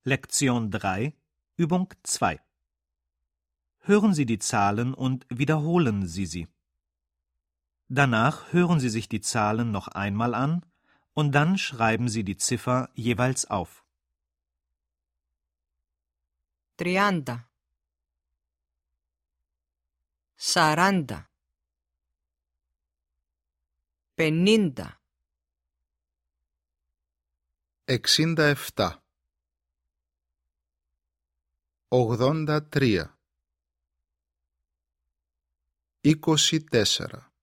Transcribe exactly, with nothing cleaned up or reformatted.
Lektion drei, Übung zwei. Hören Sie die Zahlen und wiederholen Sie sie. Danach hören Sie sich die Zahlen noch einmal an und dann schreiben Sie die Ziffer jeweils auf. τριάντα, σαράντα, πενήντα, εξήντα επτά, ογδόντα τρία, είκοσι τέσσερα,